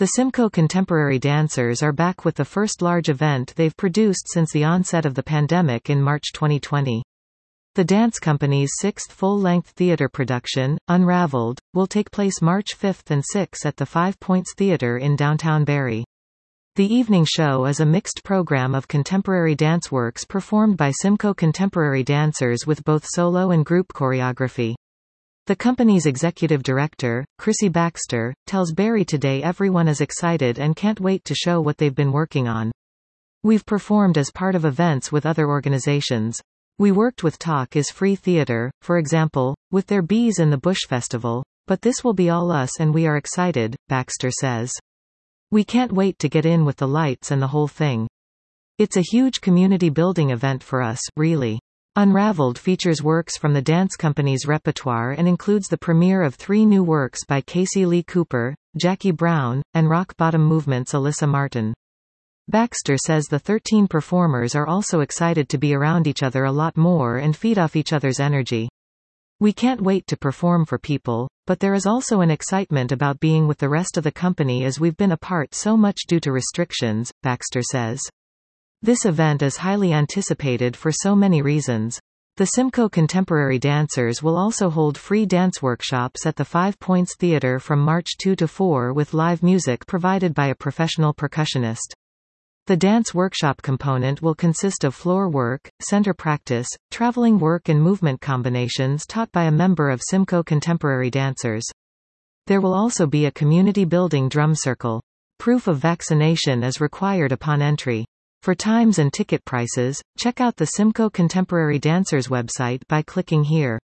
The Simcoe Contemporary Dancers are back with the first large event they've produced since the onset of the pandemic in March 2020. The dance company's sixth full-length theater production, Unraveled, will take place March 5 and 6 at the Five Points Theater in downtown Barrie. The evening show is a mixed program of contemporary dance works performed by Simcoe contemporary dancers with both solo and group choreography. The company's executive director, Chrissy Baxter, tells Barrie Today everyone is excited and can't wait to show what they've been working on. We've performed as part of events with other organizations. We worked with Talk is Free Theatre, for example, with their Bees in the Bush Festival, but this will be all us and we are excited, Baxter says. We can't wait to get in with the lights and the whole thing. It's a huge community building event for us, really. Unraveled features works from the dance company's repertoire and includes the premiere of 3 new works by Casey Lee Cooper, Jackie Brown, and Rock Bottom Movement's Alyssa Martin. Baxter says the 13 performers are also excited to be around each other a lot more and feed off each other's energy. We can't wait to perform for people, but there is also an excitement about being with the rest of the company as we've been apart so much due to restrictions, Baxter says. This event is highly anticipated for so many reasons. The Simcoe Contemporary Dancers will also hold free dance workshops at the Five Points Theatre from March 2 to 4 with live music provided by a professional percussionist. The dance workshop component will consist of floor work, center practice, traveling work and movement combinations taught by a member of Simcoe Contemporary Dancers. There will also be a community building drum circle. Proof of vaccination is required upon entry. For times and ticket prices, check out the Simcoe Contemporary Dancers website by clicking here.